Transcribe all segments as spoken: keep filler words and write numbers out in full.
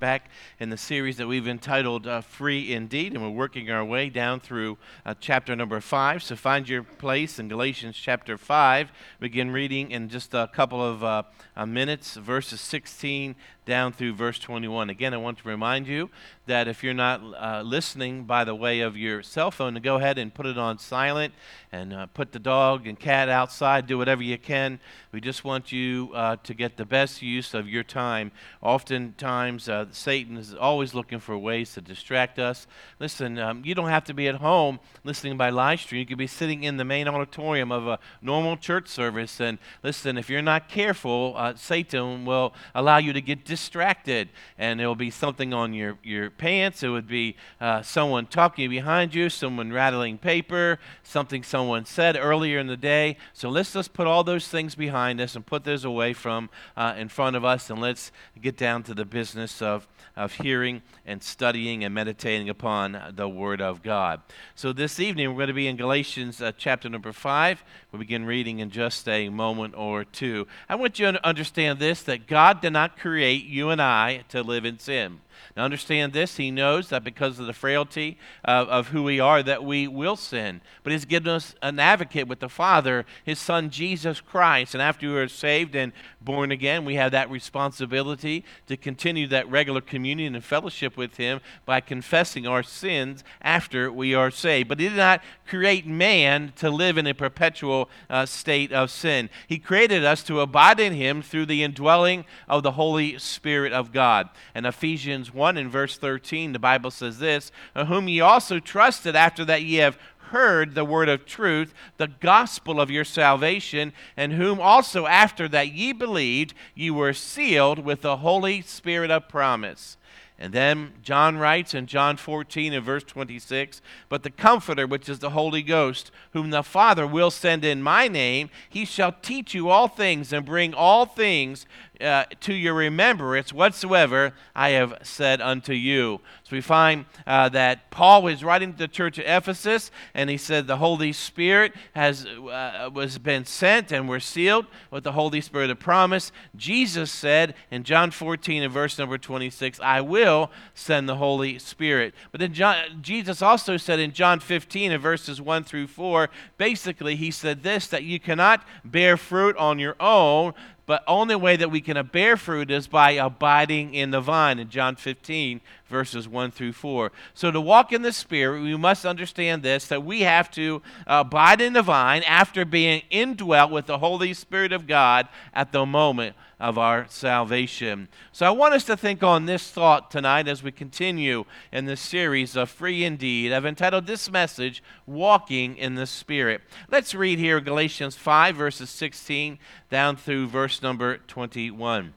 back in the series that we've entitled uh, Free Indeed, and we're working our way down through uh, chapter number five. So find your place in Galatians chapter five. Begin reading in just a couple of uh, uh, minutes, verses sixteen down through verse twenty-one. Again, I want to remind you that if you're not uh, listening by the way of your cell phone, to go ahead and put it on silent and uh, put the dog and cat outside, do whatever you can. We just want you uh, to get the best use of your time. Oftentimes, uh, Satan is always looking for ways to distract us. Listen, um, you don't have to be at home listening by live stream. You could be sitting in the main auditorium of a normal church service. And listen, if you're not careful, uh, Satan will allow you to get distracted. And there will be something on your, your pants. It would be uh, someone talking behind you, someone rattling paper, something someone said earlier in the day. So let's just put all those things behind us and put those away from uh, in front of us, and let's get down to the business of, of hearing and studying and meditating upon the Word of God. So this evening we're going to be in Galatians uh, chapter number five. We'll begin reading in just a moment or two. I want you to understand this, that God did not create you and I to live in sin. Now understand this, He knows that because of the frailty of, of who we are, that we will sin. But He's given us an advocate with the Father, His Son Jesus Christ. And after we are saved and born again, we have that responsibility to continue that regular communion and fellowship with Him by confessing our sins after we are saved. But He did not create man to live in a perpetual uh, state of sin. He created us to abide in Him through the indwelling of the Holy Spirit of God. And Ephesians one in verse thirteen, the Bible says this, whom ye also trusted after that ye have heard the word of truth, the gospel of your salvation, and whom also after that ye believed, ye were sealed with the Holy Spirit of promise. And then John writes in John fourteen and verse twenty-six, but the Comforter, which is the Holy Ghost, whom the Father will send in my name, he shall teach you all things and bring all things Uh, to your remembrance whatsoever I have said unto you. So we find uh, that Paul was writing to the church at Ephesus, and he said the Holy Spirit has uh, was been sent, and we're sealed with the Holy Spirit of promise. Jesus said in John fourteen and verse number twenty-six, I will send the Holy Spirit. But then John, Jesus also said in John fifteen and verses one through four, basically he said this, that you cannot bear fruit on your own, but only way that we can bear fruit is by abiding in the vine, in John fifteen, verses one through four. So to walk in the Spirit, we must understand this, that we have to abide in the vine after being indwelt with the Holy Spirit of God at the moment of our salvation. So I want us to think on this thought tonight as we continue in this series of Free Indeed. I've entitled this message, Walking in the Spirit. Let's read here Galatians five, verses sixteen down through verse number twenty-one.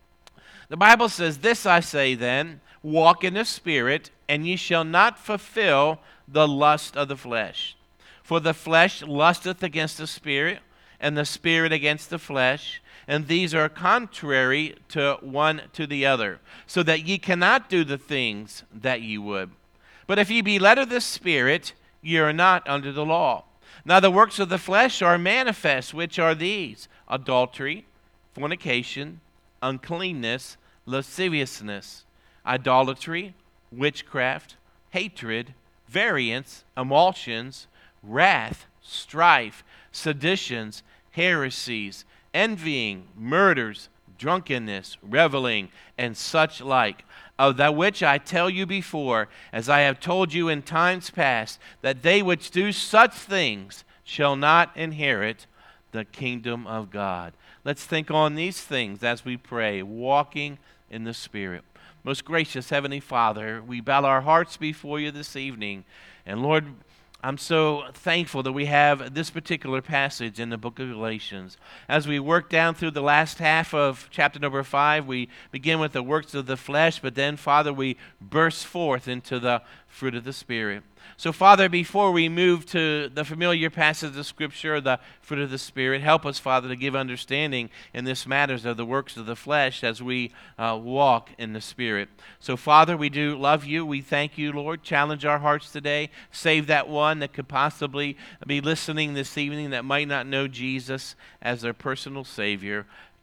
The Bible says, this I say then, walk in the Spirit, and ye shall not fulfill the lust of the flesh. For the flesh lusteth against the Spirit, and the Spirit against the flesh, and these are contrary to one to the other, so that ye cannot do the things that ye would. But if ye be led of the Spirit, ye are not under the law. Now the works of the flesh are manifest, which are these: adultery, fornication, uncleanness, lasciviousness, idolatry, witchcraft, hatred, variance, emulsions, wrath, strife, seditions, heresies, envying, murders, drunkenness, reveling, and such like, of that which I tell you before, as I have told you in times past, that they which do such things shall not inherit the kingdom of God. Let's think on these things as we pray, walking in the Spirit. Most gracious Heavenly Father, we bow our hearts before you this evening, and Lord, I'm so thankful that we have this particular passage in the book of Galatians. As we work down through the last half of chapter number five, we begin with the works of the flesh, but then, Father, we burst forth into the fruit of the Spirit. So, Father, before we move to the familiar passage of Scripture, the fruit of the Spirit, help us, Father, to give understanding in this matters of the works of the flesh as we uh, walk in the Spirit. So, Father, we do love you. We thank you, Lord. Challenge our hearts today. Save that one that could possibly be listening this evening that might not know Jesus as their personal Savior.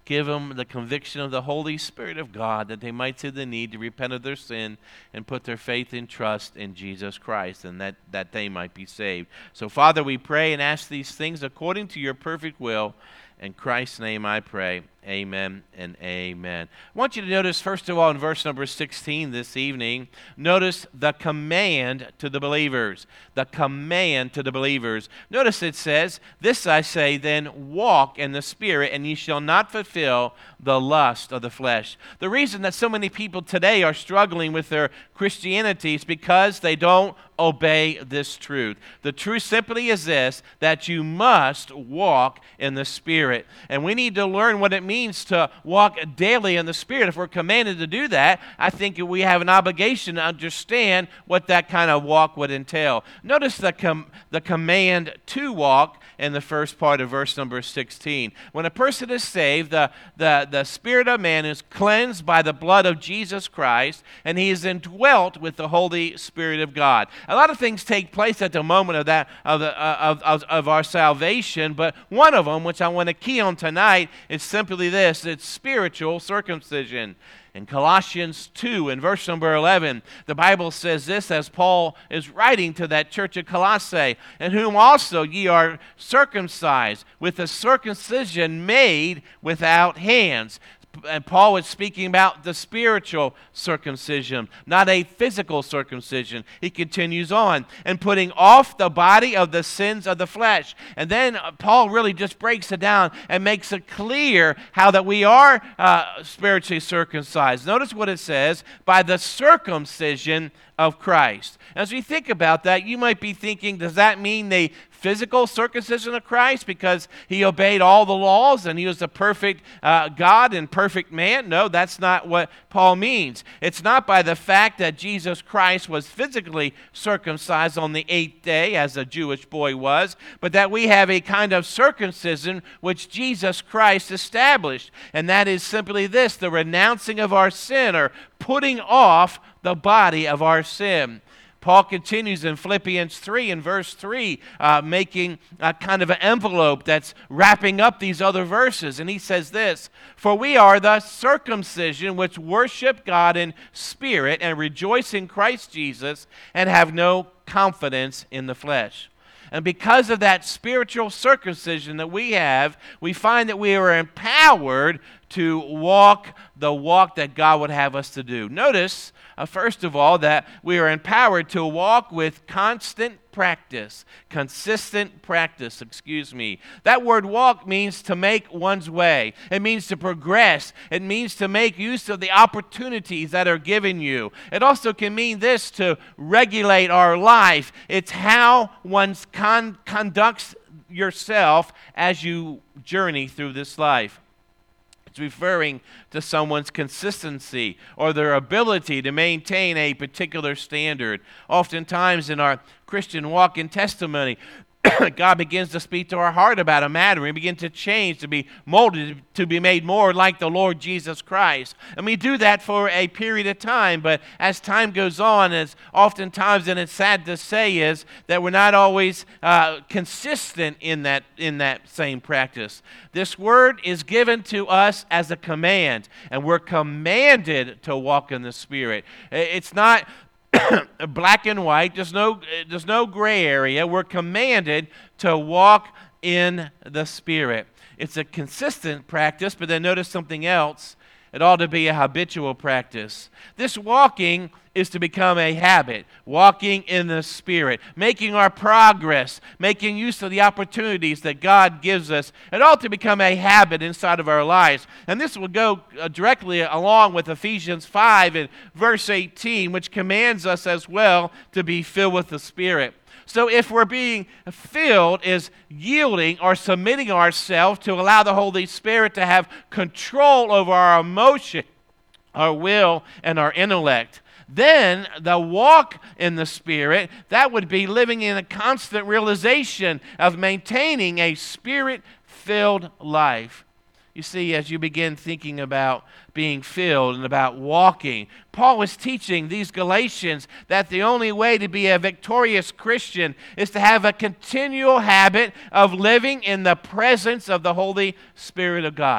Give them the conviction of the Holy Spirit of God that they might see the need to repent of their sin and put their faith and trust in Jesus Christ, and that, that they might be saved. So, Father, we pray and ask these things according to your perfect will. In Christ's name I pray. Amen and amen. I want you to notice, first of all, in verse number sixteen this evening, notice the command to the believers. The command to the believers. Notice it says, "This I say then, walk in the Spirit, and ye shall not fulfill the lust of the flesh." The reason that so many people today are struggling with their Christianity is because they don't obey this truth. The truth simply is this, that you must walk in the Spirit. And we need to learn what it means to walk daily in the Spirit. If we're commanded to do that, I think we have an obligation to understand what that kind of walk would entail. Notice the, com- the command to walk in the first part of verse number sixteen. When a person is saved, the, the, the spirit of man is cleansed by the blood of Jesus Christ, and he is indwelt with the Holy Spirit of God. A lot of things take place at the moment of that of, the, of, of, of our salvation, but one of them, which I want to key on tonight, is simply this: it's spiritual circumcision. In Colossians two, in verse number eleven, the Bible says this as Paul is writing to that church of Colossae, "In whom also ye are circumcised with a circumcision made without hands." And Paul is speaking about the spiritual circumcision, not a physical circumcision. He continues on, "and putting off the body of the sins of the flesh." And then Paul really just breaks it down and makes it clear how that we are uh, spiritually circumcised. Notice what it says, "by the circumcision of Christ." As we think about that, you might be thinking, does that mean the physical circumcision of Christ because he obeyed all the laws and he was a perfect uh, God and perfect man? No, that's not what Paul means. It's not by the fact that Jesus Christ was physically circumcised on the eighth day, as a Jewish boy was, but that we have a kind of circumcision which Jesus Christ established. And that is simply this: the renouncing of our sin, or putting off the body of our sin. Paul continues in Philippians three, in verse three, uh, making a kind of an envelope that's wrapping up these other verses. And he says this: "For we are the circumcision which worship God in spirit and rejoice in Christ Jesus and have no confidence in the flesh." And because of that spiritual circumcision that we have, we find that we are empowered to walk the walk that God would have us to do. Notice, uh, first of all, that we are empowered to walk with constant practice, consistent practice, excuse me. That word walk means to make one's way. It means to progress. It means to make use of the opportunities that are given you. It also can mean this: to regulate our life. It's how one con- conducts yourself as you journey through this life. It's referring to someone's consistency or their ability to maintain a particular standard. Oftentimes in our Christian walk and testimony, God begins to speak to our heart about a matter. We begin to change, to be molded, to be made more like the Lord Jesus Christ. And we do that for a period of time, but as time goes on, as oftentimes, and it's sad to say, is that we're not always uh, consistent in that, in that same practice. This word is given to us as a command, and we're commanded to walk in the Spirit. It's not black and white. There's no, there's no gray area. We're commanded to walk in the Spirit. It's a consistent practice, but then notice something else. It ought to be a habitual practice. This walking is to become a habit, walking in the Spirit, making our progress, making use of the opportunities that God gives us. It ought to become a habit inside of our lives. And this will go uh, directly along with Ephesians five and verse eighteen, which commands us as well to be filled with the Spirit. So if we're being filled, is yielding or submitting ourselves to allow the Holy Spirit to have control over our emotion, our will, and our intellect. Then the walk in the Spirit, that would be living in a constant realization of maintaining a Spirit-filled life. You see, as you begin thinking about being filled and about walking, Paul is teaching these Galatians that the only way to be a victorious Christian is to have a continual habit of living in the presence of the Holy Spirit of God.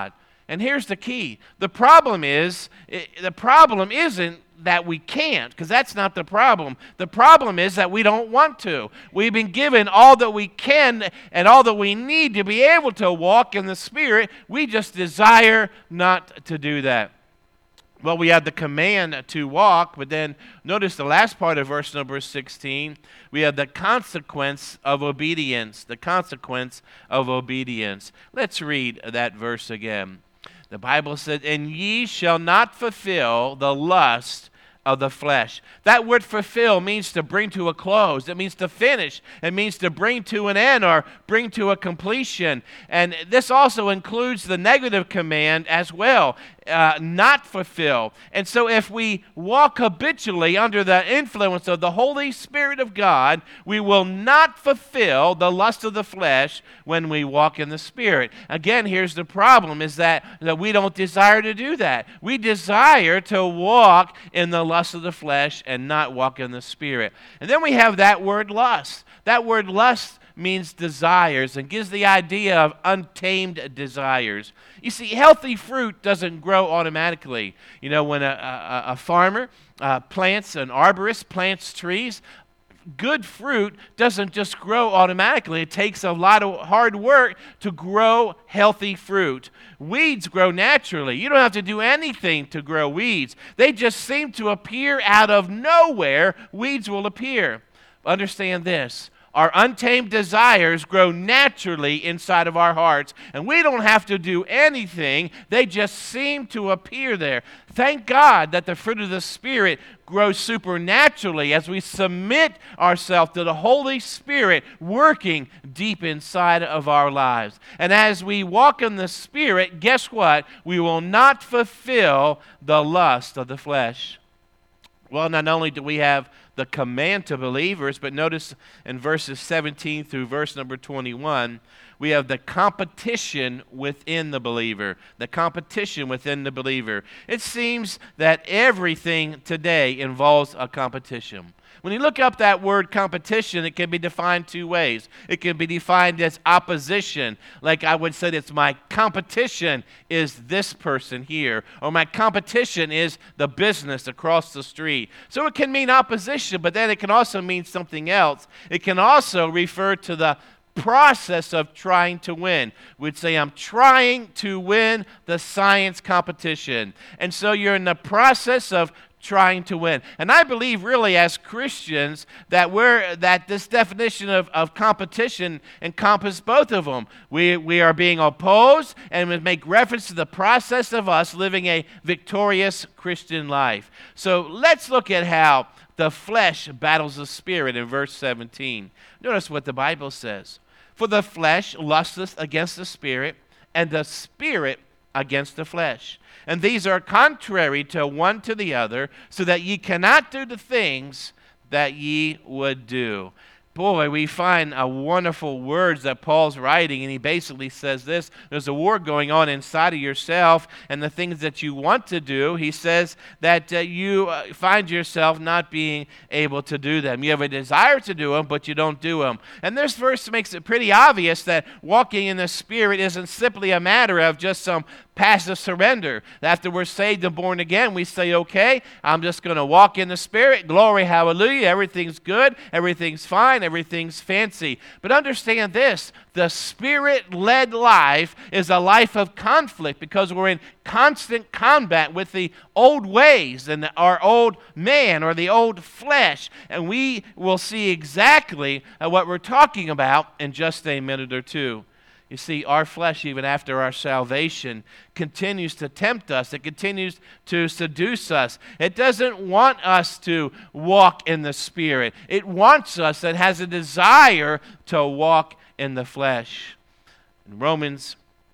And here's the key. The problem is, the problem isn't that we can't, because that's not the problem. The problem is that we don't want to. We've been given all that we can and all that we need to be able to walk in the Spirit. We just desire not to do that. Well, we have the command to walk, but then notice the last part of verse number sixteen. We have the consequence of obedience. The consequence of obedience. Let's read that verse again. The Bible says, "And ye shall not fulfill the lust of the flesh." That word fulfill means to bring to a close. It means to finish. It means to bring to an end or bring to a completion. And this also includes the negative command as well. Uh, not fulfill. And so if we walk habitually under the influence of the Holy Spirit of God, we will not fulfill the lust of the flesh when we walk in the Spirit. Again, here's the problem, is that, that we don't desire to do that. We desire to walk in the lust of the flesh and not walk in the Spirit. And then we have that word lust. That word lust means desires and gives the idea of untamed desires. You see, healthy fruit doesn't grow automatically. You know, when a, a, a farmer uh, plants, an arborist plants trees, good fruit doesn't just grow automatically. It takes a lot of hard work to grow healthy fruit. Weeds grow naturally. You don't have to do anything to grow weeds. They just seem to appear out of nowhere. Weeds will appear. Understand this. Our untamed desires grow naturally inside of our hearts, and we don't have to do anything. They just seem to appear there. Thank God that the fruit of the Spirit grows supernaturally as we submit ourselves to the Holy Spirit working deep inside of our lives. And as we walk in the Spirit, guess what? We will not fulfill the lust of the flesh. Well, not only do we have the command to believers, but notice in verses seventeen through verse number twenty-one, we have the competition within the believer. The competition within the believer. It seems that everything today involves a competition. When you look up that word competition, it can be defined two ways. It can be defined as opposition. Like I would say, it's my competition is this person here, or my competition is the business across the street. So it can mean opposition, but then it can also mean something else. It can also refer to the process of trying to win. We'd say, I'm trying to win the science competition. And so you're in the process of trying to win. And I believe really as Christians that we're that this definition of, of competition encompasses both of them. We we are being opposed, and we make reference to the process of us living a victorious Christian life. So let's look at how the flesh battles the Spirit in verse seventeen. Notice what the Bible says. For the flesh lusteth against the Spirit, and the Spirit against the flesh. And these are contrary to one to the other, so that ye cannot do the things that ye would do. Boy, we find a wonderful words that Paul's writing, and he basically says this: there's a war going on inside of yourself, and the things that you want to do, he says that uh, you uh, find yourself not being able to do them. You have a desire to do them, but you don't do them. And this verse makes it pretty obvious that walking in the Spirit isn't simply a matter of just some passive surrender. After we're saved and born again, we say, okay, I'm just going to walk in the Spirit. Glory, hallelujah. Everything's good. Everything's fine. Everything's fancy. But understand this, the Spirit-led life is a life of conflict because we're in constant combat with the old ways and our old man or the old flesh. And we will see exactly what we're talking about in just a minute or two. You see, our flesh, even after our salvation, continues to tempt us. It continues to seduce us. It doesn't want us to walk in the Spirit. It wants us, it has a desire to walk in the flesh. In Romans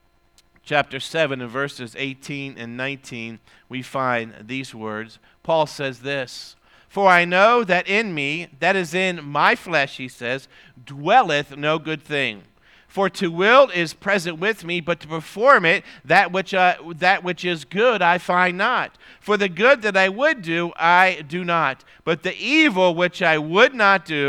chapter seven and verses eighteen and nineteen, we find these words. Paul says this: For I know that in me, that is in my flesh, he says, dwelleth no good thing. For to will is present with me, but to perform it, that which uh, that which is good I find not. For the good that I would do, I do not. But the evil which I would not do,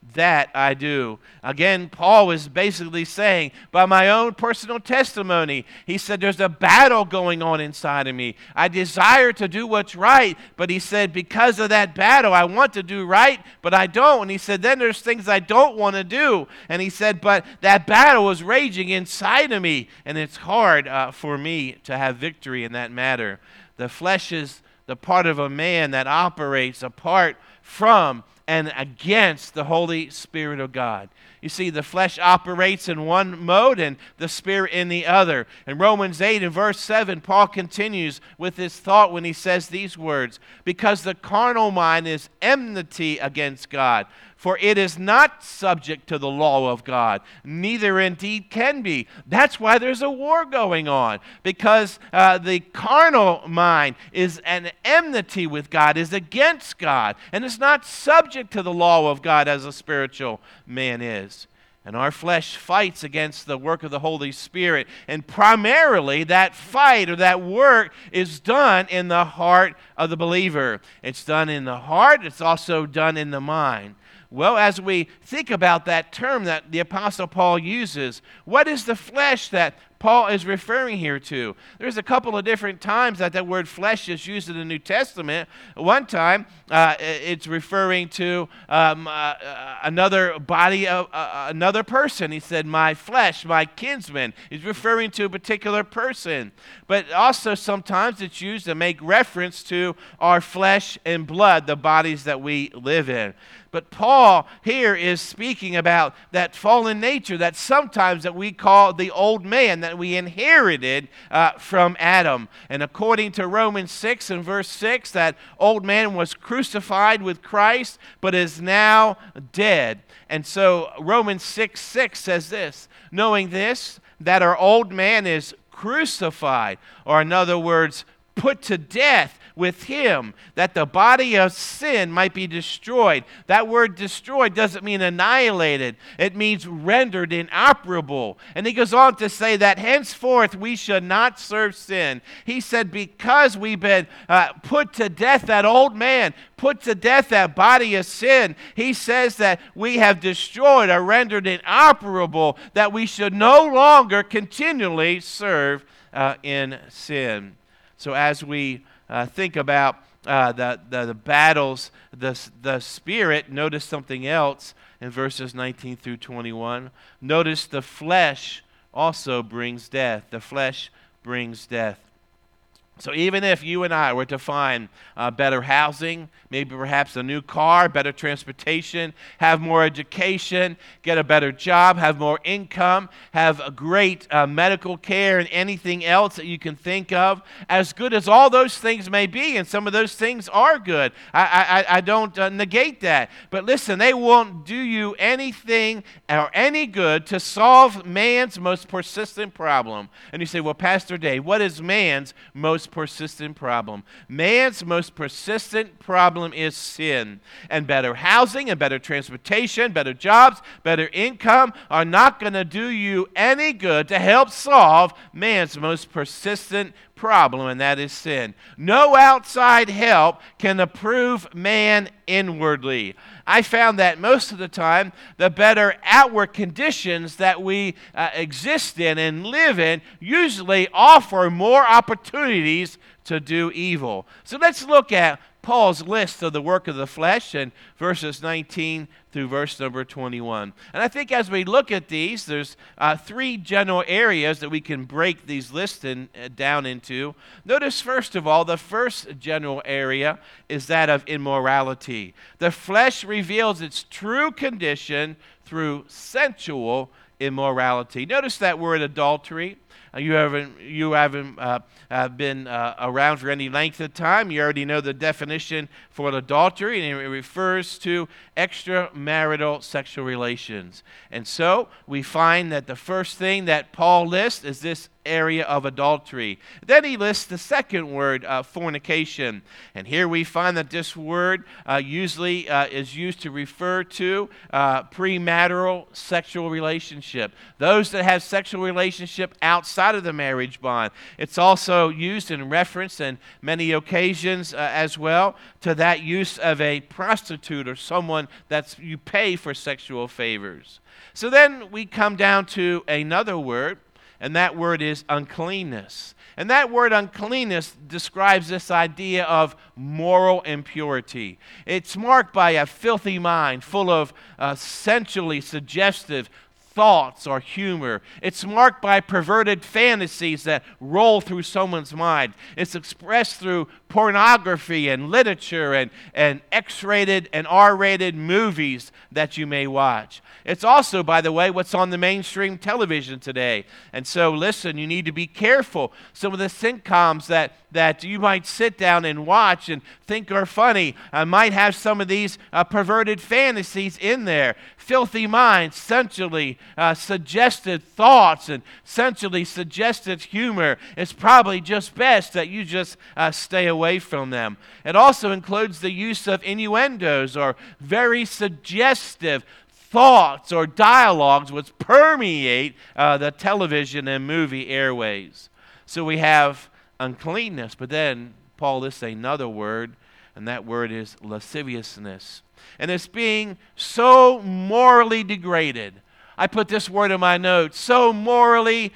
that I do. Again, Paul was basically saying, by my own personal testimony, he said, there's a battle going on inside of me. I desire to do what's right, but he said, because of that battle, I want to do right, but I don't. And he said, then there's things I don't want to do. And he said, but that battle is raging inside of me, and it's hard uh, for me to have victory in that matter. The flesh is the part of a man that operates apart from and against the Holy Spirit of God. You see, the flesh operates in one mode and the Spirit in the other. In Romans eight and verse seven, Paul continues with his thought when he says these words, because the carnal mind is enmity against God, for it is not subject to the law of God, neither indeed can be. That's why there's a war going on, because uh, the carnal mind is an enmity with God, is against God, and is not subject to the law of God as a spiritual man is. And our flesh fights against the work of the Holy Spirit. And primarily that fight or that work is done in the heart of the believer. It's done in the heart. It's also done in the mind. Well, as we think about that term that the Apostle Paul uses, what is the flesh that Paul is referring here to? There's a couple of different times that that word flesh is used in the New Testament. One time, uh, it's referring to um, uh, another body of uh, another person. He said, my flesh, my kinsman. He's referring to a particular person. But also sometimes it's used to make reference to our flesh and blood, the bodies that we live in. But Paul here is speaking about that fallen nature that sometimes that we call the old man that we inherited uh, from Adam. And according to Romans six and verse six, that old man was crucified with Christ, but is now dead. And so Romans six six says this, knowing this, that our old man is crucified, or in other words, put to death with him, that the body of sin might be destroyed. That word destroyed doesn't mean annihilated. It means rendered inoperable. And he goes on to say that henceforth we should not serve sin. He said because we've been uh, put to death, that old man, put to death that body of sin, he says that we have destroyed or rendered inoperable, that we should no longer continually serve uh, in sin. So as we Uh, think about uh, the, the, the battles, the, the Spirit. Notice something else in verses nineteen through twenty-one. Notice the flesh also brings death. The flesh brings death. So even if you and I were to find uh, better housing, maybe perhaps a new car, better transportation, have more education, get a better job, have more income, have a great uh, medical care and anything else that you can think of, as good as all those things may be, and some of those things are good. I, I, I don't uh, negate that. But listen, they won't do you anything or any good to solve man's most persistent problem. And you say, well, Pastor Dave, what is man's most persistent problem? Man's most persistent problem is sin. And better housing and better transportation, better jobs, better income are not going to do you any good to help solve man's most persistent problem, and that is sin. No outside help can improve man inwardly. I found that most of the time, the better outward conditions that we uh, exist in and live in usually offer more opportunities to do evil. So let's look at Paul's list of the work of the flesh in verses nineteen through verse number twenty-one. And I think as we look at these, there's uh, three general areas that we can break these lists in, uh, down into. Notice, first of all, the first general area is that of immorality. The flesh reveals its true condition through sensual immorality. Notice that word adultery. You haven't, you haven't uh, uh, been uh, around for any length of time. You already know the definition for adultery, and it refers to extramarital sexual relations. And so we find that the first thing that Paul lists is this area of adultery. Then he lists the second word, uh, fornication. And here we find that this word uh, usually uh, is used to refer to uh, premarital sexual relationship. Those that have sexual relationship outside of the marriage bond. It's also used in reference in many occasions uh, as well to that use of a prostitute or someone that's you pay for sexual favors. So then we come down to another word, and that word is uncleanness. And that word uncleanness describes this idea of moral impurity. It's marked by a filthy mind full of uh, sensually suggestive thoughts or humor. It's marked by perverted fantasies that roll through someone's mind. It's expressed through pornography and literature and, and X-rated and R-rated movies that you may watch. It's also, by the way, what's on the mainstream television today. And so, listen, you need to be careful. Some of the sitcoms that, that you might sit down and watch and think are funny uh, might have some of these uh, perverted fantasies in there. Filthy minds, sensually uh, suggested thoughts, and sensually suggested humor. It's probably just best that you just uh, stay away from them. It also includes the use of innuendos or very suggestive thoughts or dialogues which permeate uh, the television and movie airways. So we have uncleanness, but then Paul lists another word, and that word is lasciviousness. And it's being so morally degraded. I put this word in my notes, so morally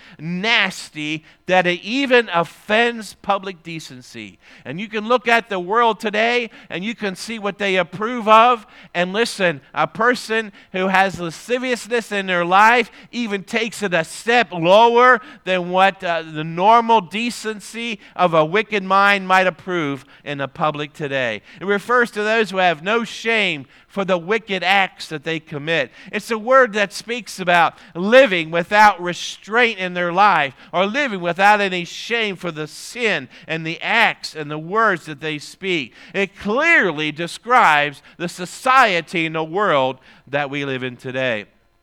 nasty that it even offends public decency. And you can look at the world today and you can see what they approve of. And listen, a person who has lasciviousness in their life even takes it a step lower than what uh, the normal decency of a wicked mind might approve in the public today. It refers to those who have no shame for the wicked acts that they commit. It's a word that speaks about living without restraint in their life, or living without any shame for the sin and the acts and the words that they speak. It clearly describes the society and the world that we live in today.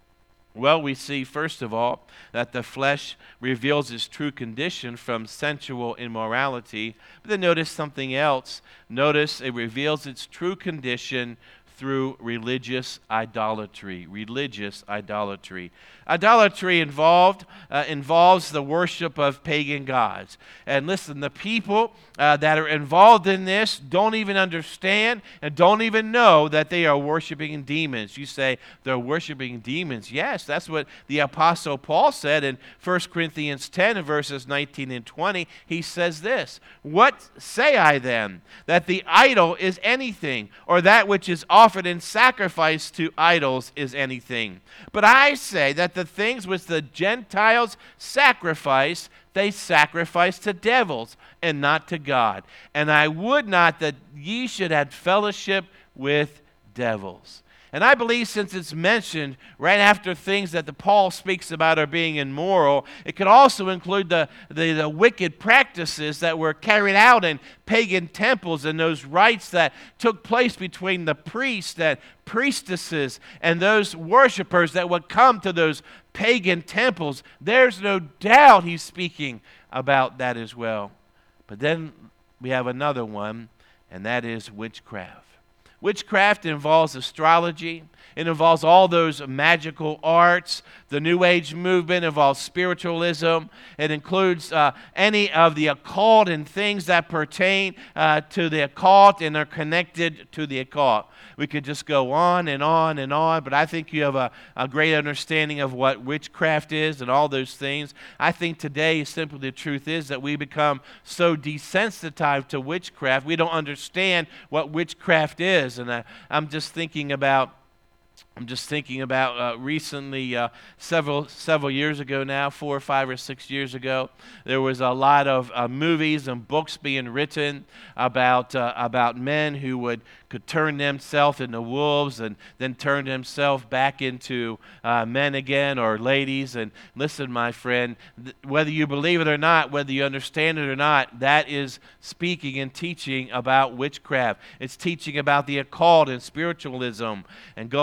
Well, we see, first of all, that the flesh reveals its true condition from sensual immorality. But then notice something else. Notice it reveals its true condition through religious idolatry. Religious idolatry. Idolatry involved uh, involves the worship of pagan gods. And listen, the people uh, that are involved in this don't even understand and don't even know that they are worshiping demons. You say, they're worshiping demons. Yes, that's what the Apostle Paul said in First Corinthians ten, verses nineteen and twenty. He says this, "What say I then? That the idol is anything, or that which is offered in sacrifice to idols is anything? But I say that the things which the Gentiles sacrifice, they sacrifice to devils and not to God. And I would not that ye should have fellowship with devils." And I believe since it's mentioned right after things that the Paul speaks about are being immoral, it could also include the, the, the wicked practices that were carried out in pagan temples and those rites that took place between the priests and priestesses and those worshipers that would come to those pagan temples. There's no doubt he's speaking about that as well. But then we have another one, and that is witchcraft. Witchcraft involves astrology. It involves all those magical arts. The New Age movement involves spiritualism. It includes uh, any of the occult and things that pertain uh, to the occult and are connected to the occult. We could just go on and on and on, but I think you have a, a great understanding of what witchcraft is and all those things. I think today simply the truth is that we become so desensitized to witchcraft, we don't understand what witchcraft is. And I, I'm just thinking about I'm just thinking about uh, recently, uh, several several years ago now, four or five or six years ago, there was a lot of uh, movies and books being written about uh, about men who would could turn themselves into wolves and then turn themselves back into uh, men again, or ladies. And listen, my friend, th- whether you believe it or not, whether you understand it or not, that is speaking and teaching about witchcraft. It's teaching about the occult and spiritualism and going Uh,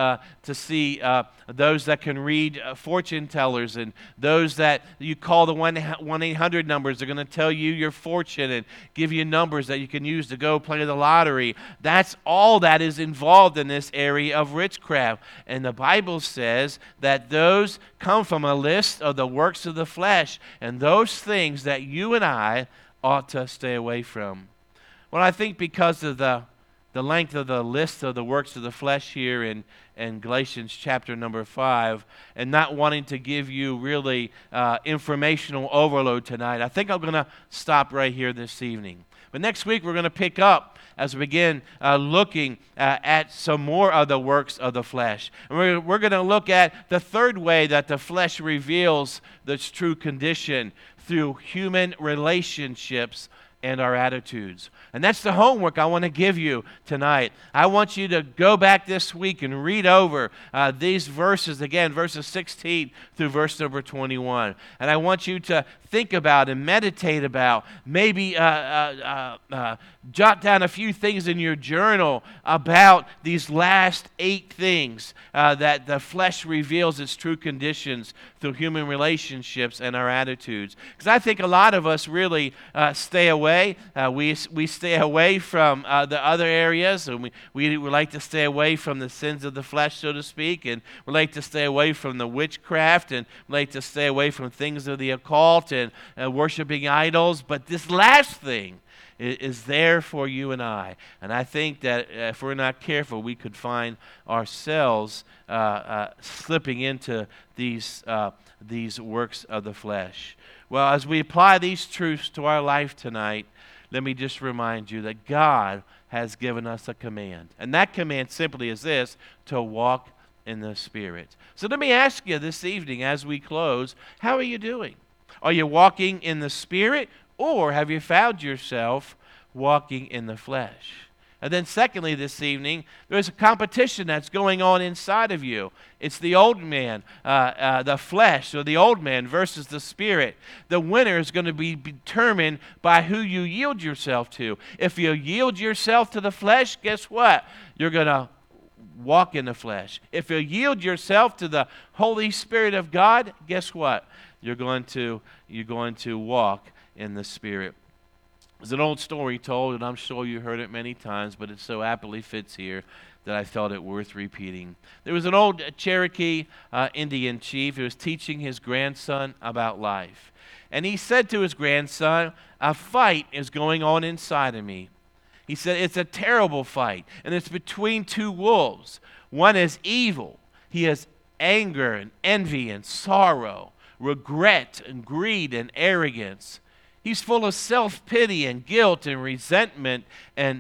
uh, to see uh, those that can read uh, fortune tellers, and those that you call the one eight hundred numbers. They're going to tell you your fortune and give you numbers that you can use to go play the lottery. That's all that is involved in this area of witchcraft. And the Bible says that those come from a list of the works of the flesh, and those things that you and I ought to stay away from. Well, I think because of the the length of the list of the works of the flesh here in, in Galatians chapter number five, and not wanting to give you really uh, informational overload tonight, I think I'm going to stop right here this evening. But next week we're going to pick up as we begin uh, looking uh, at some more of the works of the flesh. And we're, we're going to look at the third way that the flesh reveals its true condition, through human relationships and our attitudes. And that's the homework I want to give you tonight. I want you to go back this week and read over uh, these verses, again, verses sixteen through verse number twenty-one. And I want you to think about and meditate about, maybe uh, uh, uh, uh, jot down a few things in your journal about these last eight things uh, that the flesh reveals its true conditions through human relationships and our attitudes. Because I think a lot of us really uh, stay away. Uh, we we stay away from uh, the other areas, and we, we we like to stay away from the sins of the flesh, so to speak, and we like to stay away from the witchcraft, and we like to stay away from things of the occult and uh, worshiping idols. But this last thing is, is there for you and I. And I think that uh, if we're not careful, we could find ourselves uh, uh, slipping into these uh, these works of the flesh. Well, as we apply these truths to our life tonight, let me just remind you that God has given us a command. And that command simply is this: to walk in the Spirit. So let me ask you this evening as we close, how are you doing? Are you walking in the Spirit, or have you found yourself walking in the flesh? And then secondly, this evening, there's a competition that's going on inside of you. It's the old man, uh, uh, the flesh, or the old man versus the Spirit. The winner is going to be determined by who you yield yourself to. If you yield yourself to the flesh, guess what? You're going to walk in the flesh. If you yield yourself to the Holy Spirit of God, guess what? You're going to, you're going to walk in the Spirit. There's an old story told, and I'm sure you heard it many times, but it so aptly fits here that I felt it worth repeating. There was an old Cherokee uh, Indian chief who was teaching his grandson about life. And he said to his grandson, "A fight is going on inside of me." He said, "It's a terrible fight, and it's between two wolves. One is evil. He has anger and envy and sorrow, regret and greed and arrogance. He's full of self-pity and guilt and resentment and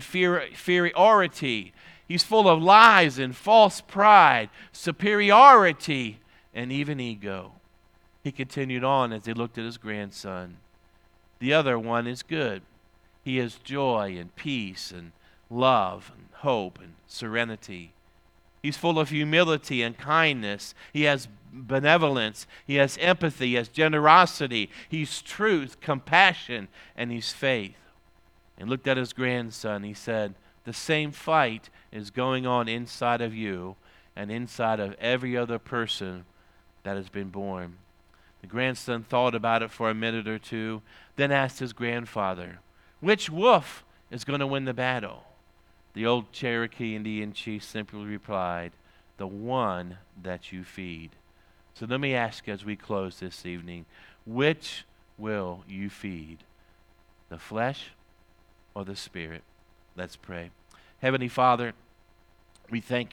inferiority. He's full of lies and false pride, superiority, and even ego." He continued on as he looked at his grandson. "The other one is good. He has joy and peace and love and hope and serenity. He's full of humility and kindness. He has benevolence. He has empathy. He has generosity. He's truth, compassion, and he's faith." And looked at his grandson. He said, "The same fight is going on inside of you and inside of every other person that has been born." The grandson thought about it for a minute or two, then asked his grandfather, "Which wolf is going to win the battle?" The old Cherokee Indian chief simply replied, "The one that you feed." So let me ask you as we close this evening, which will you feed? The flesh or the Spirit? Let's pray. Heavenly Father, we thank